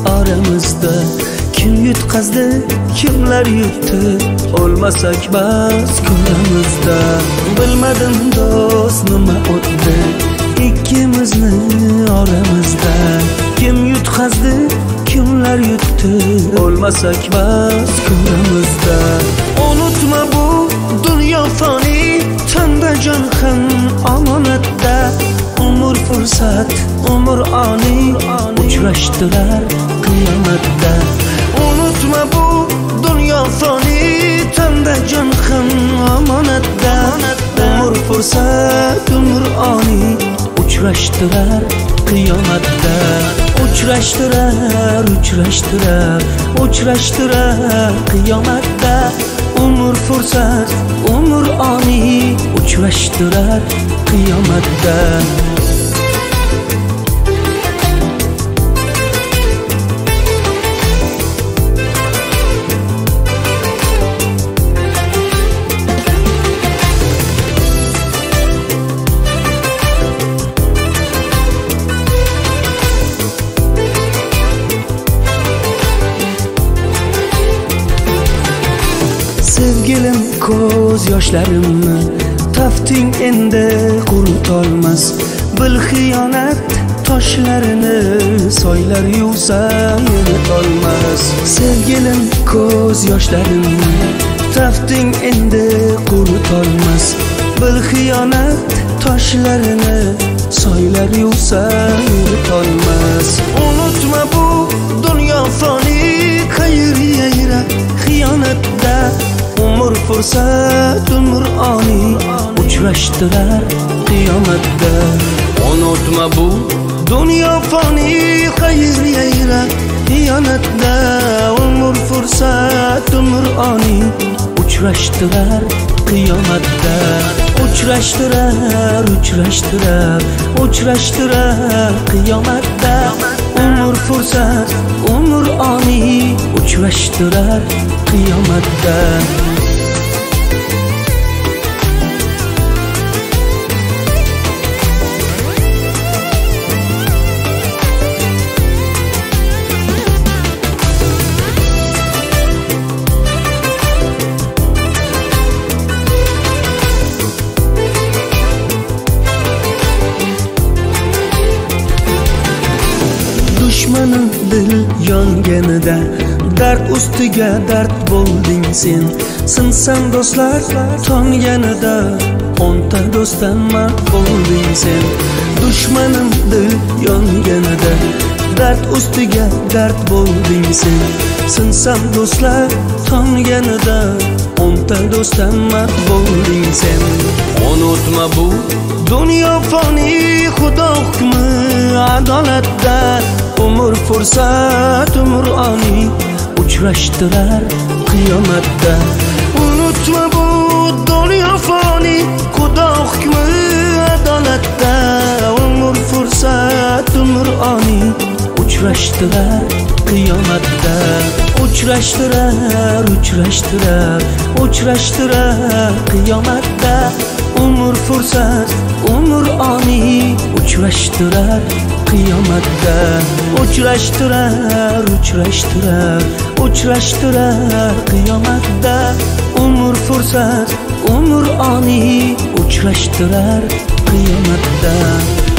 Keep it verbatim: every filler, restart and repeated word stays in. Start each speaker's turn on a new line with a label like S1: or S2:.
S1: oramizda kim yutqazdi, kimlar yutdi, o'lmasak bas ko'ramizda. Bilmadim do'st nima o'tdi ikkimizni oramizda, kim yutqazdi, kimlar yutdi, o'lmasak bas ko'ramizda. Unutma bu dunyo fani, tanda jon ham omonatda. Umr fursat, umr oni, uchrashtirar qiyomatda. Unutma bu dunyo fani, tanda jon ham omonatda. Umr fursat, umr oni, uchrashtirar qiyomatda. Uchrashtirar, uchrashtirar, uchrashtirar qiyomatda. Umr fursat, umr oni, uchrashtirar qiyomatda. Sevgilim ko'z yoshlarimni tafting endi quritolmas. Bil xiyonat toshlarini soylar yuvsa yeritolmas. Sevgilim ko'z yoshlarimni tafting endi quritolmas. Bil xiyonat toshlarini soylar yuvsa yeritolmas. Unutma bu dunyo fani, qayerga yura xiyonatda. Umr fursat, umr oni, uchrashtirar qiyomatda. Unutma bu dunyo fani, qayerga yura xiyonatda. Umr fursat, umr oni, uchrashtirar qiyomatda. Uchrashtirar, uchrashtirar, uchrashtirar qiyomatda. Umr fursat, umr oni, uchrashtirar qiyomatda. Dushmanim dil yonganida dard ustiga dard bo'lding sen. Sinsan do'stlar tonganida o'nta do'stdan mard bo'lding sen. Dushmanim dil yonganida dard ustiga dard bo'lding sen. Sinsan do'stlar tonganida o'nta do'stdan mard bo'lding sen. Unutma bu dunyo fani, xudo hukmi adolatda. Umr fursat, umr oni, uchrashtirar qiyomatda. Unutma bu dunyo fani, xudo hukmi adolatda. Umr fursat, umr oni, uchrashtirar qiyomatda. Uchrashtirar, uchrashtirar, uchrashtirar qiyomatda. Umr fursat, umr oni, uchrashtirar qiyomatda. Uchrashtirar, uchrashtirar, uchrashtirar qiyomatda. Umr fursat, umr oni, uchrashtirar qiyomatda.